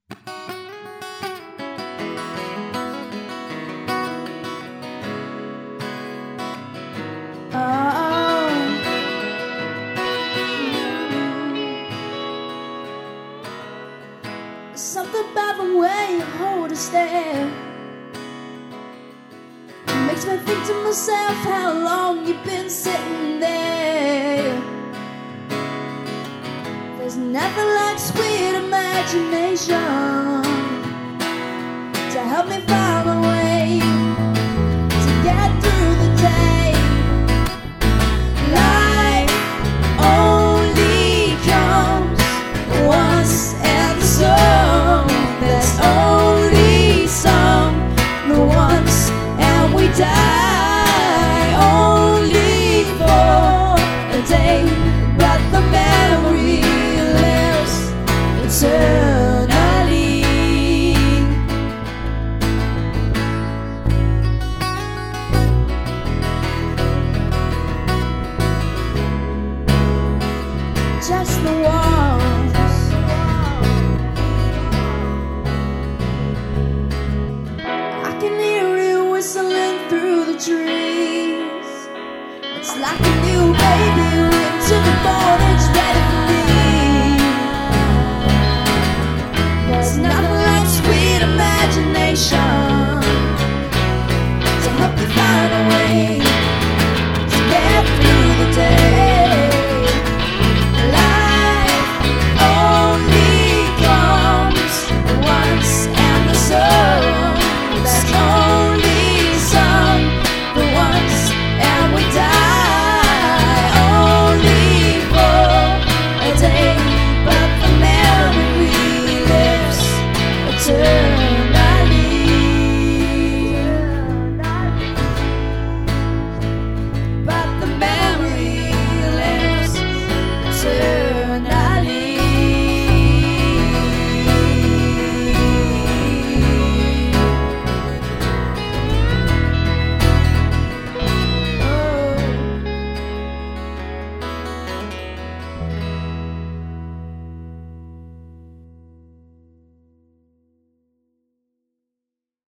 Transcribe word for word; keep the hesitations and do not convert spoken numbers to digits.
Oh, something about the way you hold a stare makes me think to myself how long you've been sitting there. There's nothing like sweet imagination to help me find a way to get through the day.